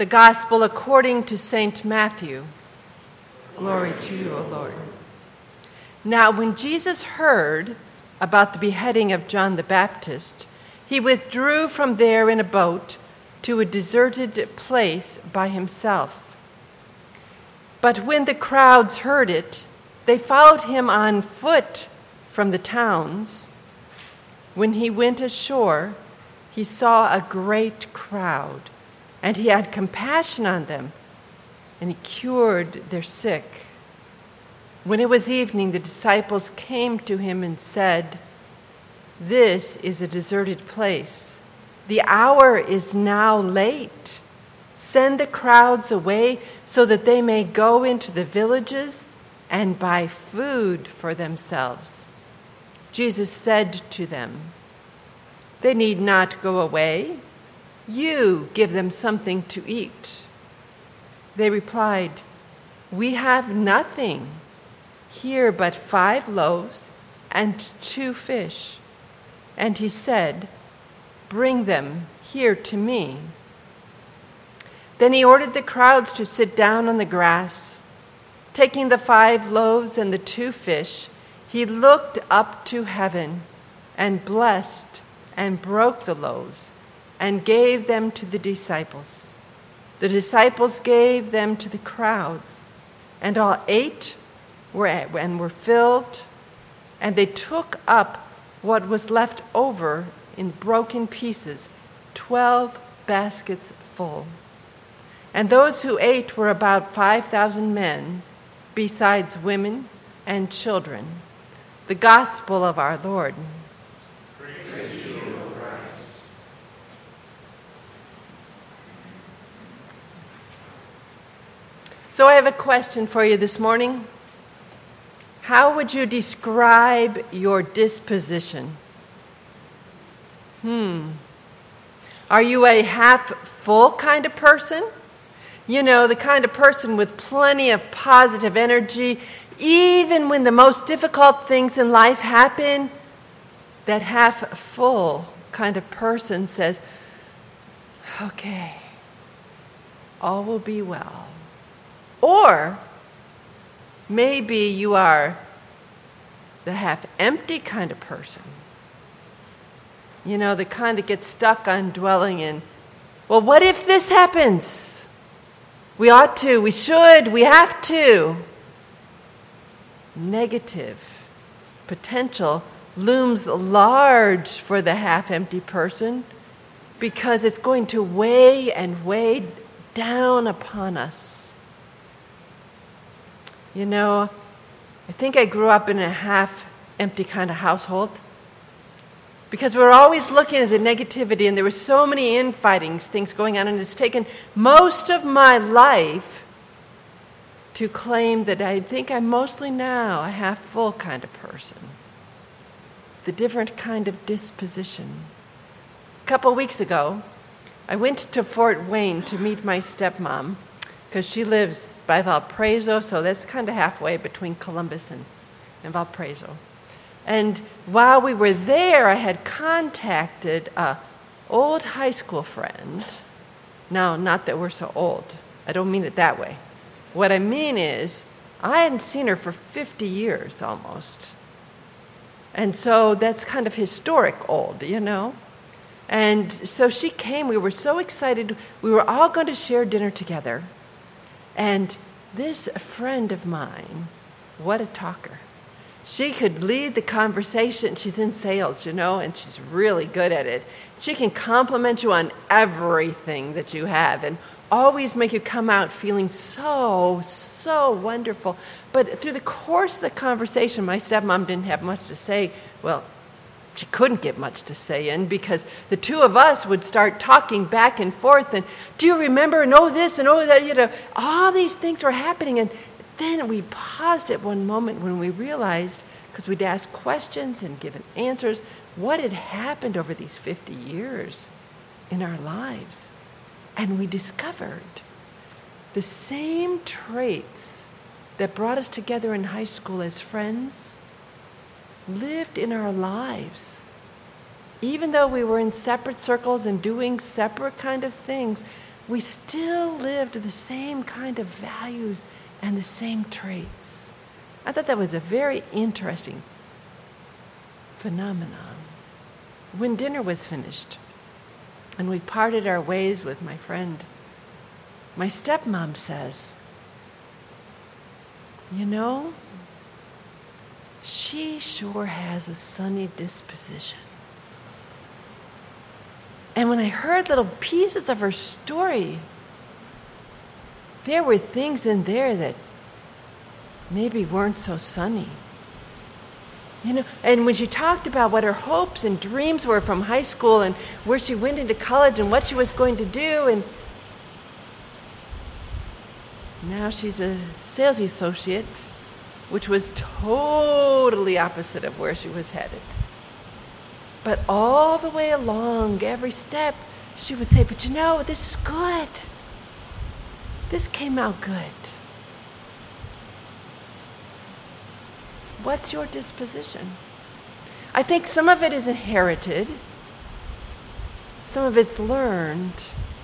The Gospel according to St. Matthew. Glory to you, O Lord. Now, when Jesus heard about the beheading of John the Baptist, he withdrew from there in a boat to a deserted place by himself. But when the crowds heard it, they followed him on foot from the towns. When he went ashore, he saw a great crowd, and he had compassion on them, and he cured their sick. When it was evening, the disciples came to him and said, "This is a deserted place. The hour is now late. Send the crowds away so that they may go into the villages and buy food for themselves." Jesus said to them, "They need not go away. You give them something to eat." They replied, "We have nothing here but 5 loaves and 2 fish." And he said, "Bring them here to me." Then he ordered the crowds to sit down on the grass. Taking the 5 loaves and the 2 fish, he looked up to heaven and blessed and broke the loaves and gave them to the disciples. The disciples gave them to the crowds, and all ate and were filled, and they took up what was left over in broken pieces, 12 baskets full. And those who ate were about 5,000 men, besides women and children. The gospel of our Lord. Praise you, O Christ. So I have a question for you this morning. How would you describe your disposition? Are you a half-full kind of person? You know, the kind of person with plenty of positive energy, even when the most difficult things in life happen. That half-full kind of person says, "Okay, all will be well." Or maybe you are the half-empty kind of person. You know, the kind that gets stuck on dwelling in, well, what if this happens? We ought to, we should, we have to. Negative potential looms large for the half-empty person because it's going to weigh and weigh down upon us. You know, I think I grew up in a half-empty kind of household because we were always looking at the negativity, and there were so many infighting things going on, and it's taken most of my life to claim that I think I'm mostly now a half-full kind of person, the different kind of disposition. A couple weeks ago, I went to Fort Wayne to meet my stepmom, because she lives by Valparaiso, so that's kind of halfway between Columbus and Valparaiso. And while we were there, I had contacted an old high school friend. Now, not that we're so old. I don't mean it that way. What I mean is, I hadn't seen her for 50 years almost. And so that's kind of historic old, you know. And so she came. We were so excited. We were all going to share dinner together. And this friend of mine, what a talker. She could lead the conversation. She's in sales, you know, and she's really good at it. She can compliment you on everything that you have and always make you come out feeling so wonderful. But through the course of the conversation, my stepmom didn't have much to say. Well, she couldn't get much to say in because the two of us would start talking back and forth. And do you remember? And oh, this and oh, that, you know, all these things were happening. And then we paused at one moment when we realized, because we'd asked questions and given answers, what had happened over these 50 years in our lives. And we discovered the same traits that brought us together in high school as friends lived in our lives. Even though we were in separate circles and doing separate kind of things, we still lived the same kind of values and the same traits. I thought that was a very interesting phenomenon. When dinner was finished and we parted our ways with my friend, my stepmom says, "You know, she sure has a sunny disposition." And when I heard little pieces of her story, there were things in there that maybe weren't so sunny. You know, and when she talked about what her hopes and dreams were from high school and where she went into college and what she was going to do, and now she's a sales associate, which was totally opposite of where she was headed. But all the way along, every step, she would say, "But you know, this is good. This came out good." What's your disposition? I think some of it is inherited. Some of it's learned.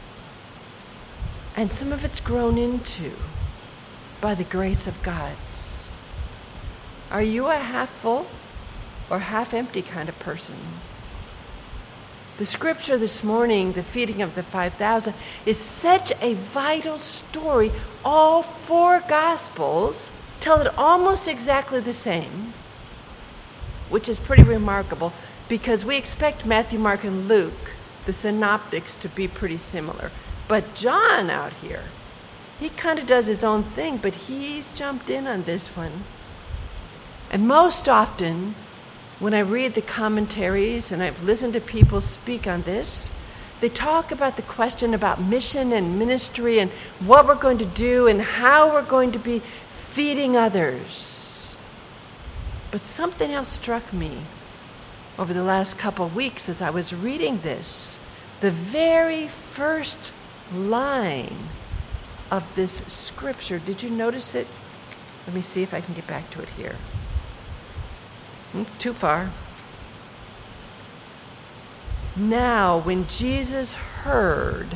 And some of it's grown into by the grace of God. Are you a half full or half empty kind of person? The scripture this morning, the feeding of the 5,000, is such a vital story. All four Gospels tell it almost exactly the same, which is pretty remarkable because we expect Matthew, Mark, and Luke, the synoptics, to be pretty similar. But John out here, he kind of does his own thing, but he's jumped in on this one. And most often, when I read the commentaries and I've listened to people speak on this, they talk about the question about mission and ministry and what we're going to do and how we're going to be feeding others. But something else struck me over the last couple of weeks as I was reading this. The very first line of this scripture, did you notice it? Let me see if I can get back to it here. Too far. Now, when Jesus heard.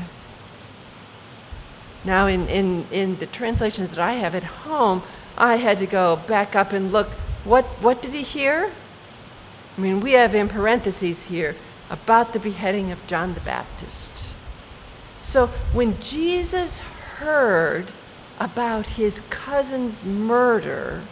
Now, in the translations that I have at home, I had to go back up and look. What did he hear? I mean, we have in parentheses here about the beheading of John the Baptist. So when Jesus heard about his cousin's murder,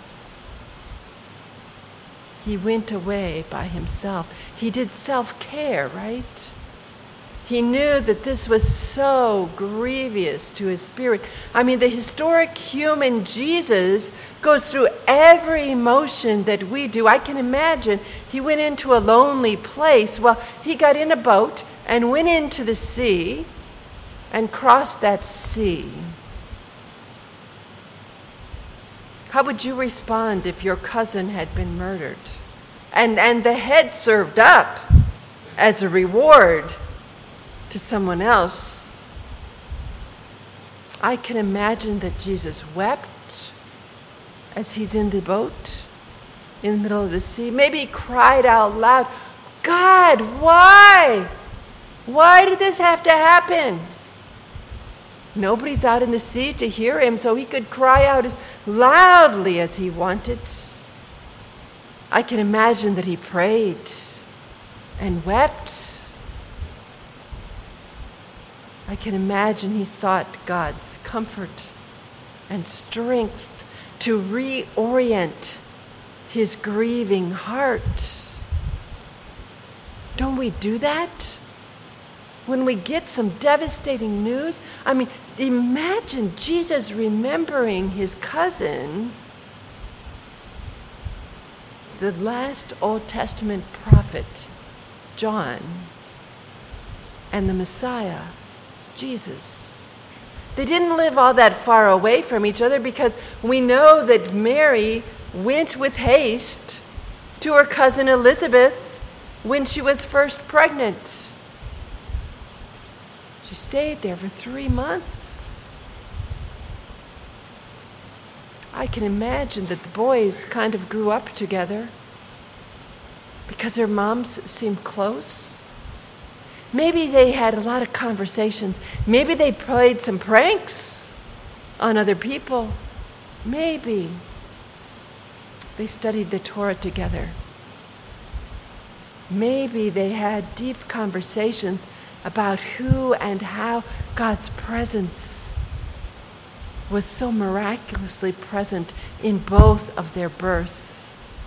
he went away by himself. He did self-care, right? He knew that this was so grievous to his spirit. I mean, the historic human Jesus goes through every emotion that we do. I can imagine he went into a lonely place. Well, he got in a boat and went into the sea and crossed that sea. How would you respond if your cousin had been murdered and the head served up as a reward to someone else? I can imagine that Jesus wept as he's in the boat in the middle of the sea. Maybe he cried out loud, "God, why? Why did this have to happen?" Nobody's out in the sea to hear him, so he could cry out as loudly as he wanted. I can imagine that he prayed and wept. I can imagine he sought God's comfort and strength to reorient his grieving heart. Don't we do that? When we get some devastating news, I mean, imagine Jesus remembering his cousin, the last Old Testament prophet, John, and the Messiah, Jesus. They didn't live all that far away from each other because we know that Mary went with haste to her cousin Elizabeth when she was first pregnant. She stayed there for 3 months. I can imagine that the boys kind of grew up together because their moms seemed close. Maybe they had a lot of conversations. Maybe they played some pranks on other people. Maybe they studied the Torah together. Maybe they had deep conversations about who and how God's presence was so miraculously present in both of their births.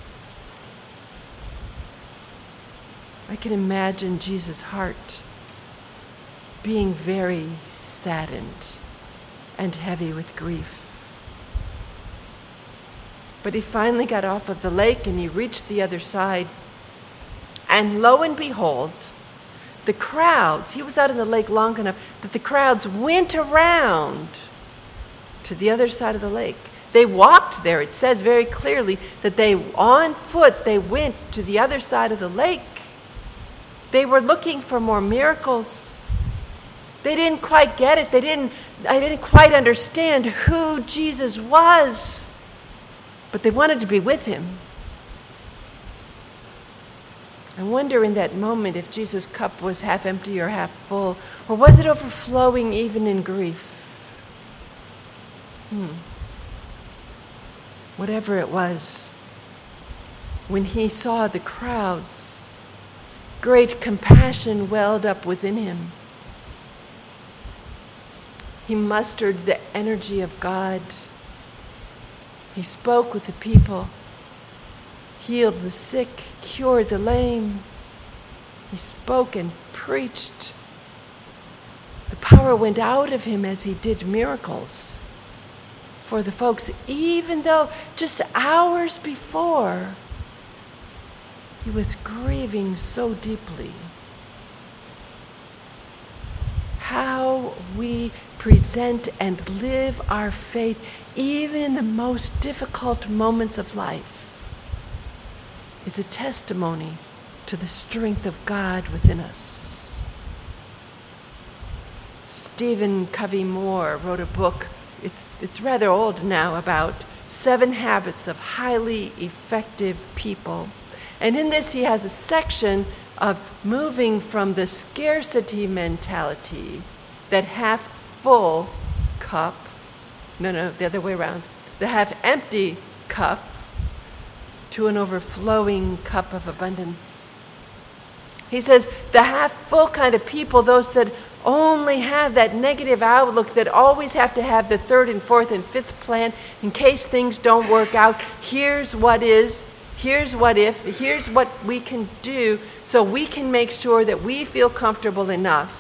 I can imagine Jesus' heart being very saddened and heavy with grief. But he finally got off of the lake and he reached the other side. And lo and behold, the crowds, he was out of the lake long enough that the crowds went around to the other side of the lake. They walked there. It says very clearly that on foot, they went to the other side of the lake. They were looking for more miracles. They didn't quite get it. I didn't quite understand who Jesus was. But they wanted to be with him. I wonder in that moment if Jesus' cup was half empty or half full, or was it overflowing even in grief? Whatever it was, when he saw the crowds, great compassion welled up within him. He mustered the energy of God. He spoke with the people, healed the sick, cured the lame. He spoke and preached. The power went out of him as he did miracles for the folks, even though just hours before he was grieving so deeply. How we present and live our faith even in the most difficult moments of life is a testimony to the strength of God within us. Stephen Covey Moore wrote a book, it's rather old now, about 7 habits of highly effective people. And in this he has a section of moving from the scarcity mentality, that half full cup, the other way around, the half empty cup, to an overflowing cup of abundance. He says the half full kind of people, those that only have that negative outlook, that always have to have the 3rd and 4th and 5th plan in case things don't work out. Here's what is, here's what if, here's what we can do so we can make sure that we feel comfortable enough.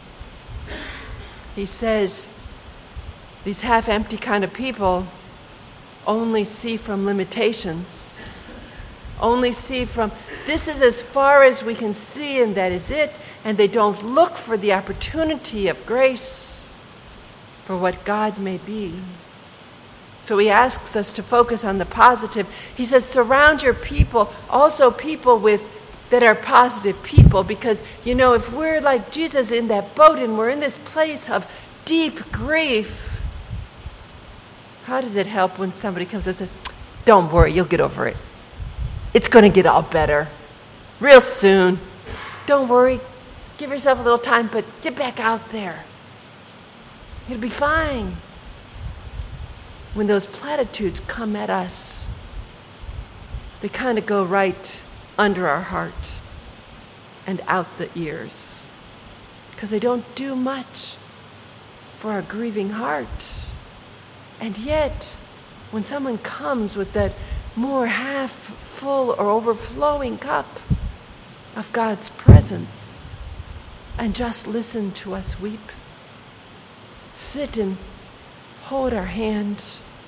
He says these half-empty kind of people only see from limitations, only see from this is as far as we can see and that is it, and they don't look for the opportunity of grace for what God may be. So he asks us to focus on the positive. He says surround your people, also people that are positive people, because if we're like Jesus in that boat and we're in this place of deep grief, how does it help when somebody comes up and says, don't worry, you'll get over it. It's going to get all better real soon. Don't worry. Give yourself a little time, but get back out there. It'll be fine. When those platitudes come at us, they kind of go right under our heart and out the ears, because they don't do much for our grieving heart. And yet, when someone comes with that more half full or overflowing cup of God's presence and just listen to us weep, sit and hold our hand.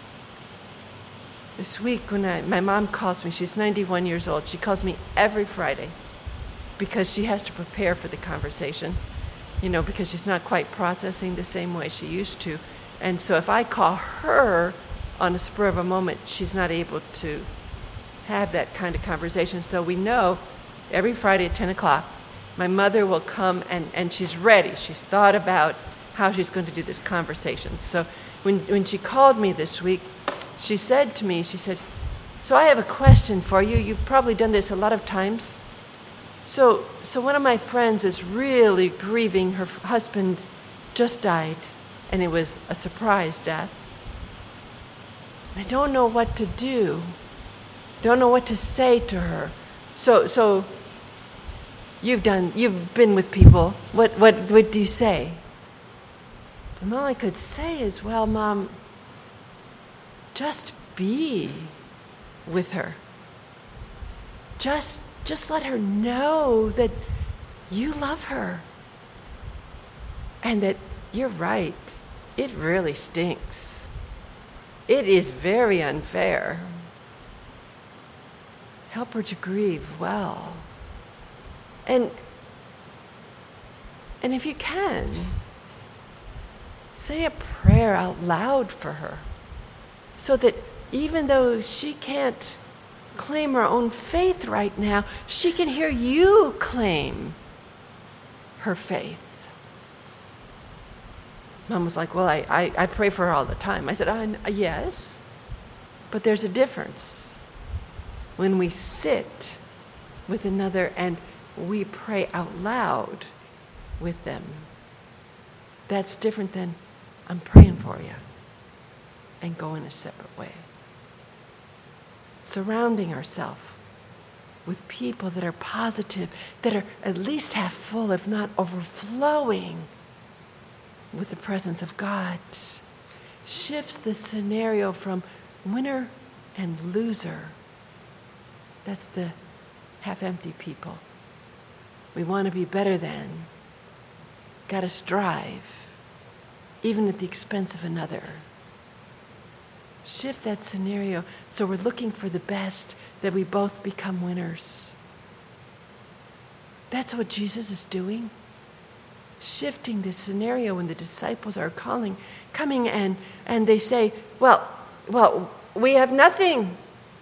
This week when my mom calls me, she's 91 years old, she calls me every Friday because she has to prepare for the conversation, because she's not quite processing the same way she used to. And so if I call her on a spur of a moment, she's not able to have that kind of conversation. So we know every Friday at 10 o'clock, my mother will come and she's ready. She's thought about how she's going to do this conversation. So when she called me this week, she said to me, so I have a question for you. You've probably done this a lot of times. So one of my friends is really grieving. Her husband just died, and it was a surprise death. I don't know what to do. Don't know what to say to her. So you've been with people. What do you say? And all I could say is, well, Mom, just be with her. Just let her know that you love her. And that you're right. It really stinks. It is very unfair. Help her to grieve well. And if you can, say a prayer out loud for her, so that even though she can't claim her own faith right now, she can hear you claim her faith. Mom was like, well, I pray for her all the time. I said, yes, but there's a difference when we sit with another and we pray out loud with them. That's different than I'm praying for you and going a separate way. Surrounding ourselves with people that are positive, that are at least half full, if not overflowing with the presence of God, shifts the scenario from winner and loser. That's the half-empty people. We want to be better than. Got to strive, even at the expense of another. Shift that scenario so we're looking for the best, that we both become winners. That's what Jesus is doing. Shifting the scenario when the disciples are coming and they say, well, we have nothing.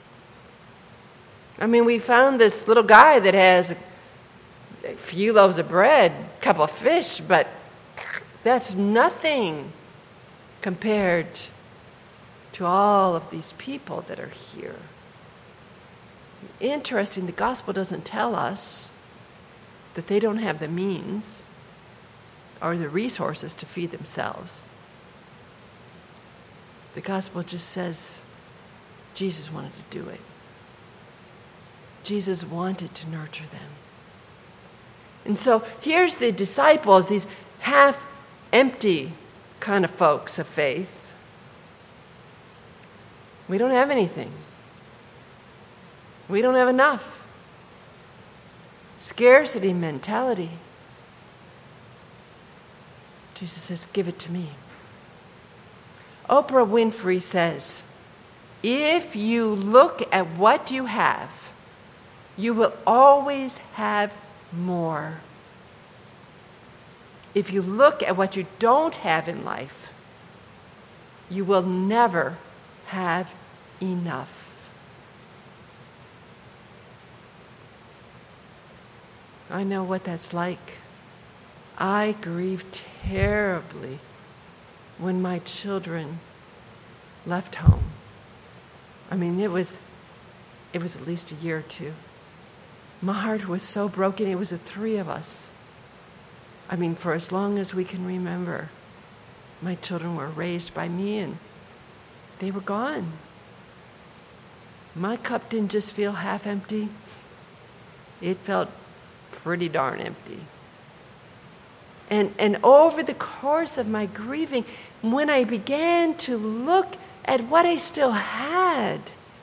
I mean, we found this little guy that has a few loaves of bread, a couple of fish, but that's nothing compared to all of these people that are here. Interesting, the gospel doesn't tell us that they don't have the means or the resources to feed themselves. The gospel just says Jesus wanted to do it. Jesus wanted to nurture them. And so here's the disciples, these half-empty kind of folks of faith. We don't have anything. We don't have enough. Scarcity mentality. Jesus says, give it to me. Oprah Winfrey says, if you look at what you have, you will always have more. If you look at what you don't have in life, you will never have enough. I know what that's like. I grieved terribly when my children left home. I mean, it was at least a year or two. My heart was so broken. It was the three of us. I mean, for as long as we can remember, my children were raised by me and they were gone. My cup didn't just feel half empty. It felt pretty darn empty. And over the course of my grieving, when I began to look at what I still had,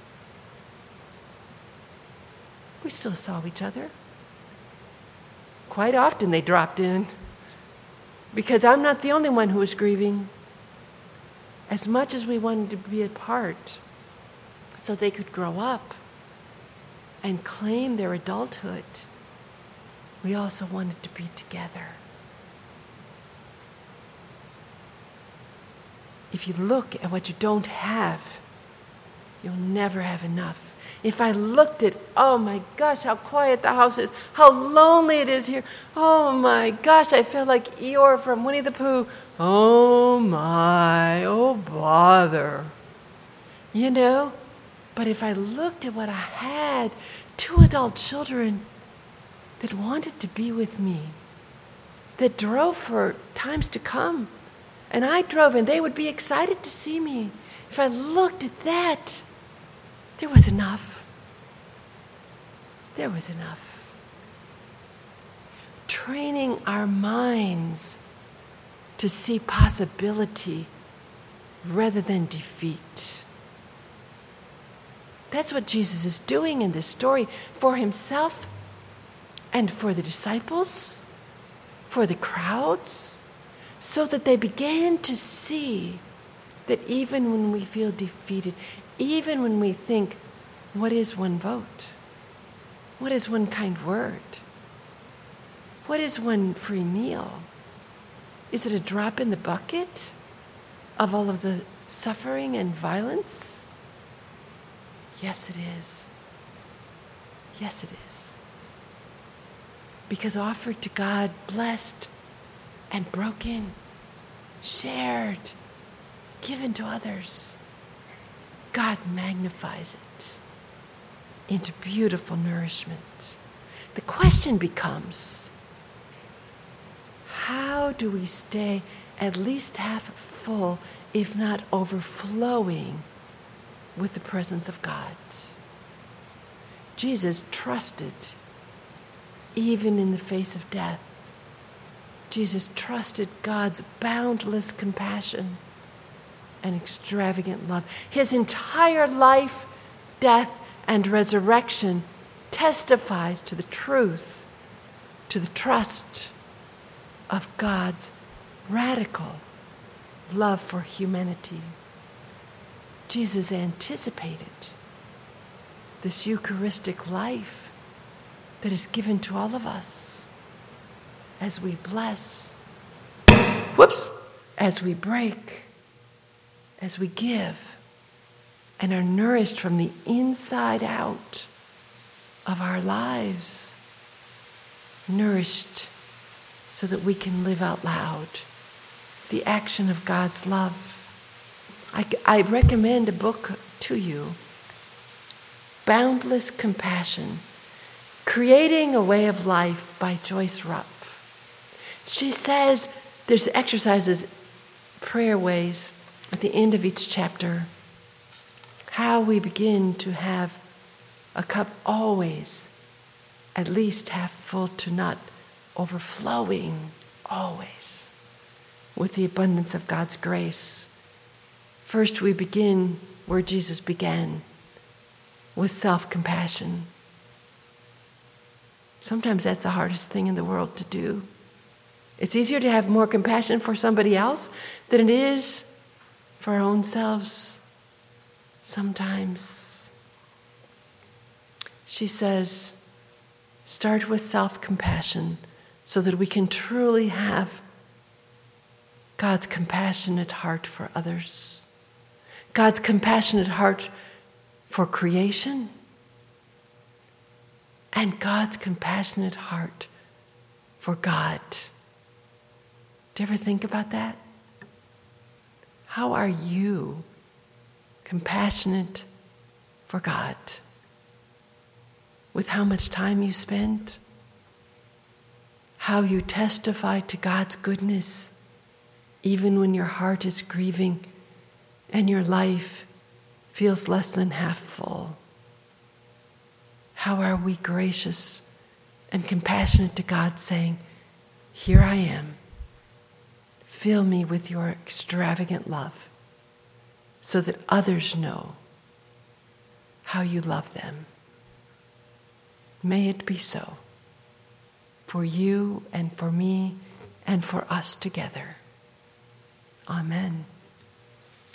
we still saw each other. Quite often they dropped in, because I'm not the only one who was grieving. As much as we wanted to be apart so they could grow up and claim their adulthood, we also wanted to be together. If you look at what you don't have, you'll never have enough. If I looked at, oh my gosh, how quiet the house is, how lonely it is here, oh my gosh, I feel like Eeyore from Winnie the Pooh, oh my, oh bother. You know, but if I looked at what I had, 2 adult children, that wanted to be with me, that drove for times to come. And I drove, and they would be excited to see me. If I looked at that, there was enough. There was enough. Training our minds to see possibility rather than defeat. That's what Jesus is doing in this story for himself and for the disciples, for the crowds, so that they began to see that even when we feel defeated, even when we think, what is one vote? What is one kind word? What is one free meal? Is it a drop in the bucket of all of the suffering and violence? Yes, it is. Yes, it is. Because offered to God, blessed and broken, shared, given to others, God magnifies it into beautiful nourishment. The question becomes, how do we stay at least half full, if not overflowing, with the presence of God? Jesus trusted even in the face of death. Jesus trusted God's boundless compassion and extravagant love. His entire life, death, and resurrection testifies to the truth, to the trust of God's radical love for humanity. Jesus anticipated this Eucharistic life that is given to all of us as we bless, as we break, as we give, and are nourished from the inside out of our lives, nourished so that we can live out loud the action of God's love. I recommend a book to you, Boundless Compassion, Creating a Way of Life by Joyce Rupp. She says there's exercises, prayer ways at the end of each chapter, how we begin to have a cup always at least half full to not overflowing always with the abundance of God's grace. First, we begin where Jesus began, with self-compassion. Sometimes that's the hardest thing in the world to do. It's easier to have more compassion for somebody else than it is for our own selves sometimes. She says, start with self-compassion so that we can truly have God's compassionate heart for others, God's compassionate heart for creation, and God's compassionate heart for God. Do you ever think about that? How are you compassionate for God? With how much time you spend? How you testify to God's goodness even when your heart is grieving and your life feels less than half full? How are we gracious and compassionate to God, saying, here I am. Fill me with your extravagant love so that others know how you love them. May it be so for you and for me and for us together. Amen.